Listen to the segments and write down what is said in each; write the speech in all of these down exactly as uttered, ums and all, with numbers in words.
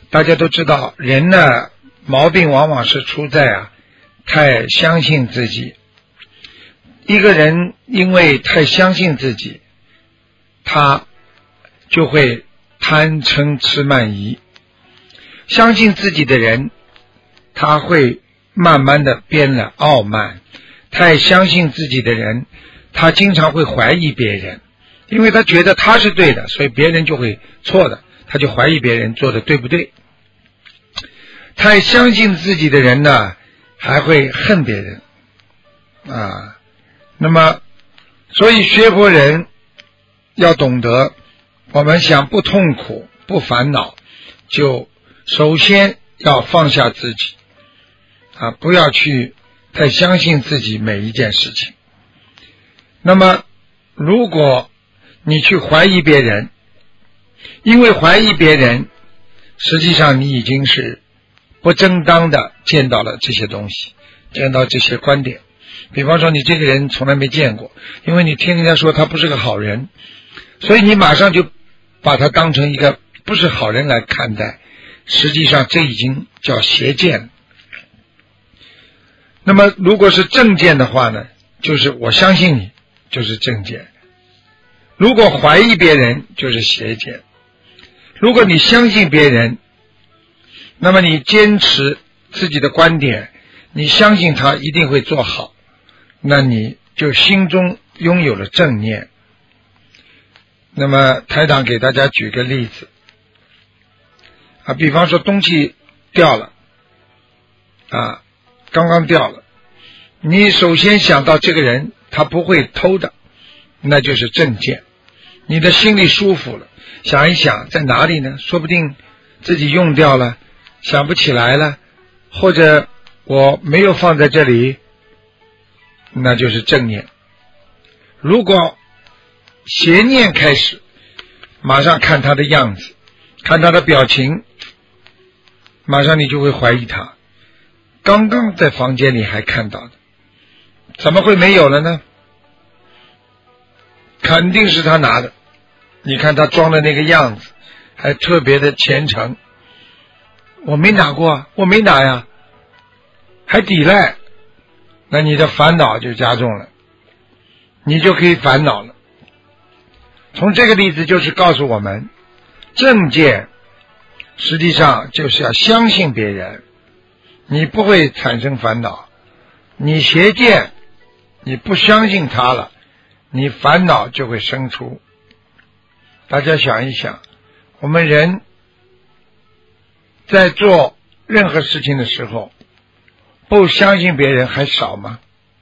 大家都知道，人呢毛病往往是出在啊太相信自己。一个人因为太相信自己，他就会贪嗔痴慢疑。相信自己的人，他会慢慢的变得傲慢。太相信自己的人，他经常会怀疑别人，因为他觉得他是对的，所以别人就会错的，他就怀疑别人做的对不对。太相信自己的人呢，还会恨别人啊。那么所以学佛人要懂得，我们想不痛苦不烦恼，就首先要放下自己啊，不要去太相信自己每一件事情。那么如果你去怀疑别人，因为怀疑别人，实际上你已经是不正当的见到了这些东西，见到这些观点。比方说你这个人从来没见过，因为你听人家说他不是个好人，所以你马上就把他当成一个不是好人来看待，实际上这已经叫邪见。那么如果是正见的话呢，就是我相信你，就是正见。如果怀疑别人，就是邪见。如果你相信别人，那么你坚持自己的观点，你相信他一定会做好，那你就心中拥有了正念。那么台长给大家举个例子啊，比方说东西掉了啊，刚刚掉了，你首先想到这个人他不会偷的，那就是正见。你的心里舒服了，想一想在哪里呢？说不定自己用掉了，想不起来了，或者我没有放在这里，那就是正念。如果邪念开始，马上看他的样子，看他的表情，马上你就会怀疑他。刚刚在房间里还看到的，怎么会没有了呢？肯定是他拿的。你看他装的那个样子，还特别的虔诚。我没拿过啊，我没拿呀，还抵赖，那你的烦恼就加重了，你就可以烦恼了。从这个例子就是告诉我们，正见实际上就是要相信别人，你不会产生烦恼。你邪见，你不相信他了，你烦恼就会生出。大家想一想，我们人在做任何事情的时候，不相信别人还少吗？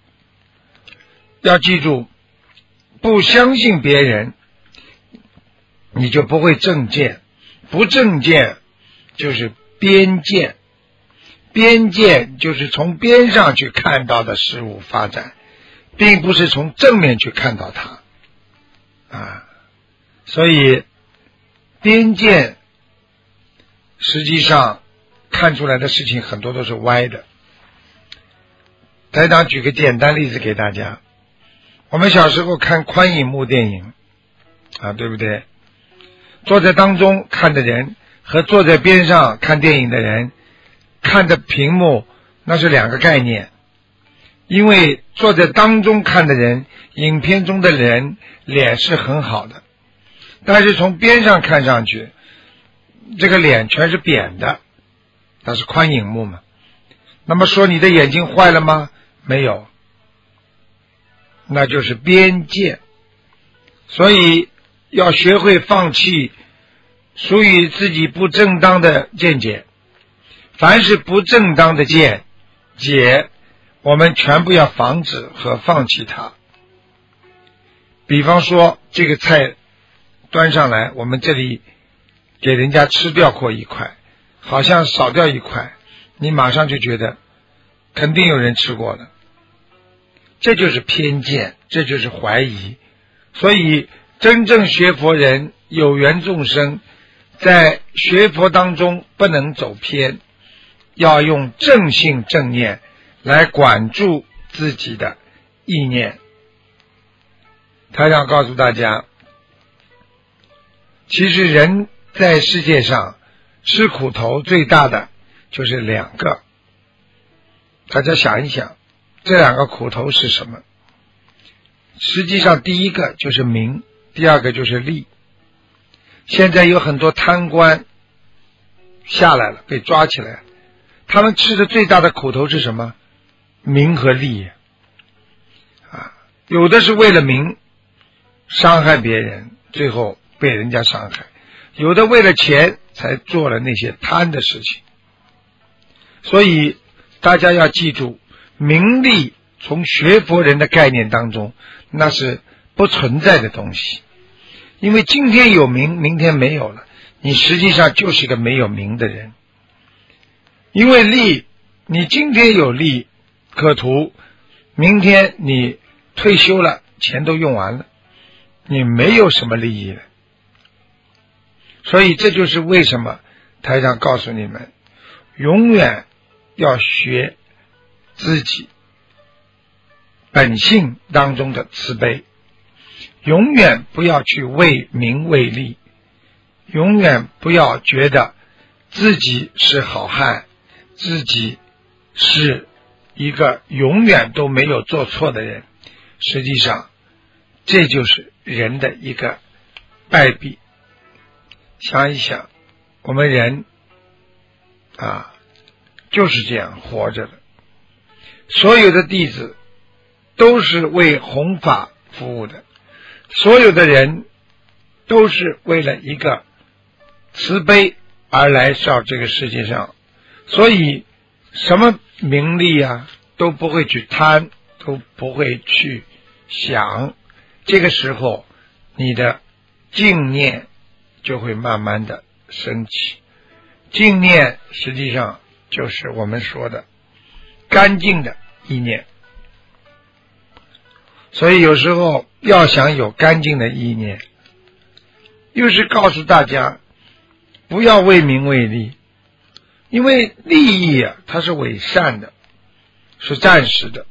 要记住，不相信别人，你就不会正见。不正见就是边见，边见就是从边上去看到的事物发展，并不是从正面去看到它啊。所以边见实际上看出来的事情很多都是歪的。台长举个简单例子给大家，我们小时候看宽银幕电影啊，对不对？坐在当中看的人和坐在边上看电影的人看的屏幕那是两个概念。因为坐在当中看的人，影片中的人脸是很好的，但是从边上看上去，这个脸全是扁的，那是宽银幕嘛。那么说你的眼睛坏了吗？没有，那就是边见。所以要学会放弃属于自己不正当的见解，凡是不正当的见解，我们全部要防止和放弃它。比方说这个菜端上来，我们这里给人家吃掉过一块，好像少掉一块，你马上就觉得肯定有人吃过了，这就是偏见，这就是怀疑。所以真正学佛人有缘众生在学佛当中不能走偏，要用正信正念来管住自己的意念。台长告诉大家，其实人在世界上吃苦头最大的就是两个，大家想一想，这两个苦头是什么？实际上第一个就是名，第二个就是利。现在有很多贪官下来了，被抓起来，他们吃的最大的苦头是什么？名和利啊，有的是为了名伤害别人，最后被人家伤害，有的为了钱才做了那些贪的事情。所以大家要记住，名利从学佛人的概念当中那是不存在的东西，因为今天有名明天没有了，你实际上就是个没有名的人。因为利，你今天有利可图，明天你退休了，钱都用完了，你没有什么利益了。所以这就是为什么台长告诉你们，永远要学自己本性当中的慈悲，永远不要去为名为利，永远不要觉得自己是好汉，自己是一个永远都没有做错的人。实际上这就是人的一个败笔。想一想，我们人啊就是这样活着的，所有的弟子都是为弘法服务的，所有的人都是为了一个慈悲而来到这个世界上，所以什么名利啊都不会去贪，都不会去想。这个时候你的净念就会慢慢的升起。净念实际上就是我们说的干净的意念，所以有时候要想有干净的意念，又是告诉大家不要为名为利，因为利益啊它是伪善的，是暂时的。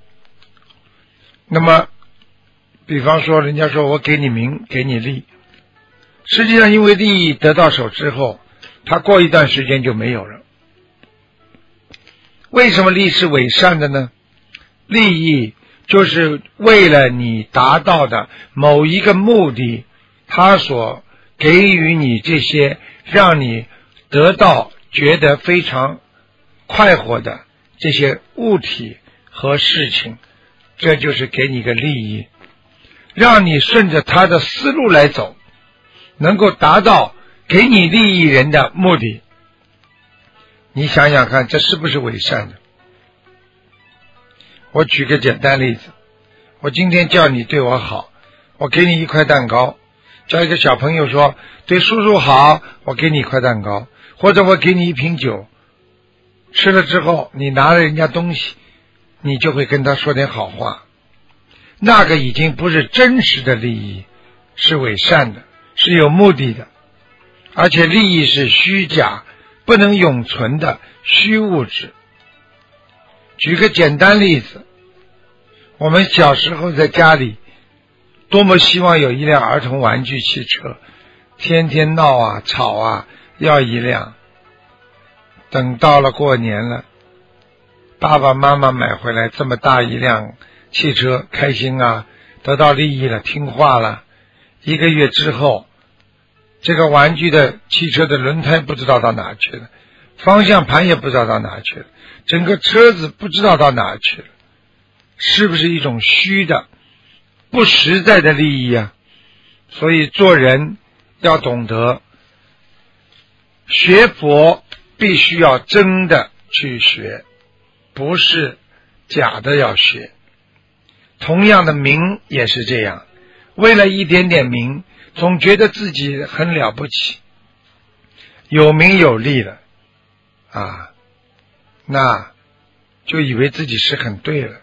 那么比方说人家说我给你名给你利，实际上因为利益得到手之后，它过一段时间就没有了。为什么利是伪善的呢？利益就是为了你达到的某一个目的，它所给予你这些让你得到觉得非常快活的这些物体和事情，这就是给你个利益，让你顺着他的思路来走，能够达到给你利益人的目的。你想想看，这是不是伪善的？我举个简单例子，我今天叫你对我好，我给你一块蛋糕，叫一个小朋友说对叔叔好，我给你一块蛋糕，或者我给你一瓶酒，吃了之后你拿了人家东西，你就会跟他说点好话，那个已经不是真实的利益，是伪善的，是有目的的，而且利益是虚假不能永存的虚物质。举个简单例子，我们小时候在家里多么希望有一辆儿童玩具汽车，天天闹啊吵啊要一辆，等到了过年了，爸爸妈妈买回来这么大一辆汽车，开心啊，得到利益了，听话了。一个月之后，这个玩具的汽车的轮胎不知道到哪去了，方向盘也不知道到哪去了，整个车子不知道到哪去了，是不是一种虚的不实在的利益啊？所以做人要懂得学佛必须要真的去学，不是假的要学。同样的名也是这样，为了一点点名，总觉得自己很了不起，有名有利了啊，那就以为自己是很对了。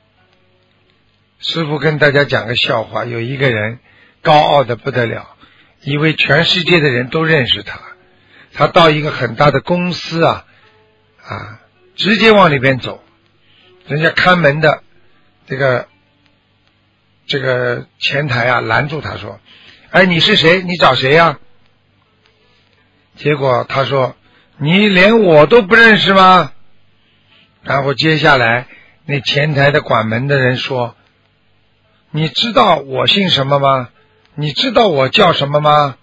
师父跟大家讲个笑话，有一个人高傲的不得了，以为全世界的人都认识他，他到一个很大的公司啊啊，直接往里边走，人家看门的这个这个前台啊拦住他说，哎，你是谁？你找谁啊？ 结果他说你连我都不认识吗？然后接下来那前台的管门的人说，你知道我姓什么吗？你知道我叫什么吗？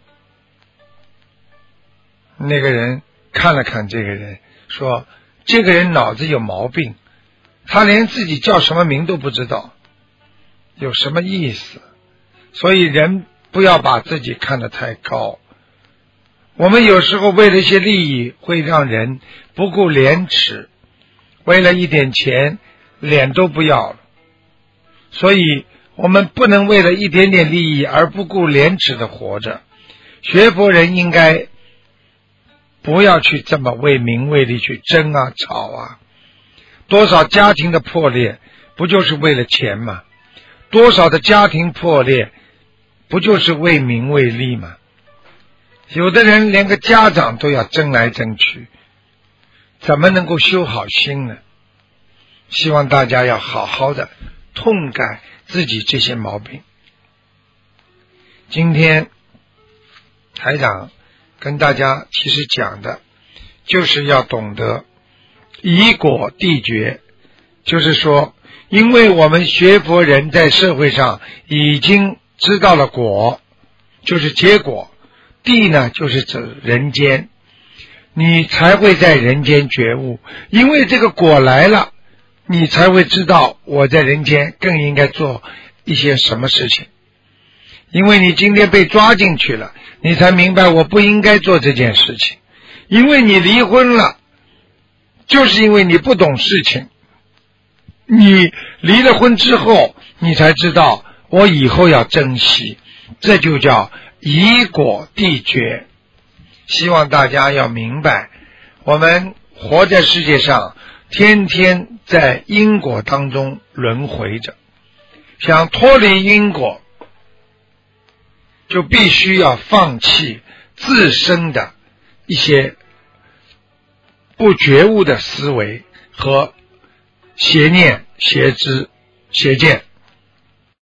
那个人看了看这个人，说这个人脑子有毛病，他连自己叫什么名都不知道，有什么意思？所以人不要把自己看得太高。我们有时候为了一些利益会让人不顾廉耻，为了一点钱脸都不要了。所以我们不能为了一点点利益而不顾廉耻的活着。学佛人应该不要去这么为名为利去争啊吵啊。多少家庭的破裂不就是为了钱吗？多少的家庭破裂不就是为名为利吗？有的人连个家长都要争来争去，怎么能够修好心呢？希望大家要好好的痛改自己这些毛病。今天台长跟大家其实讲的就是要懂得以果缔决，就是说因为我们学佛人在社会上已经知道了果，就是结果，地呢就是指人间，你才会在人间觉悟，因为这个果来了，你才会知道我在人间更应该做一些什么事情。因为你今天被抓进去了，你才明白我不应该做这件事情。因为你离婚了，就是因为你不懂事情，你离了婚之后你才知道我以后要珍惜，这就叫以果缔决。希望大家要明白，我们活在世界上天天在因果当中轮回着，想脱离因果就必须要放弃自身的一些不觉悟的思维和邪念、邪知、邪见。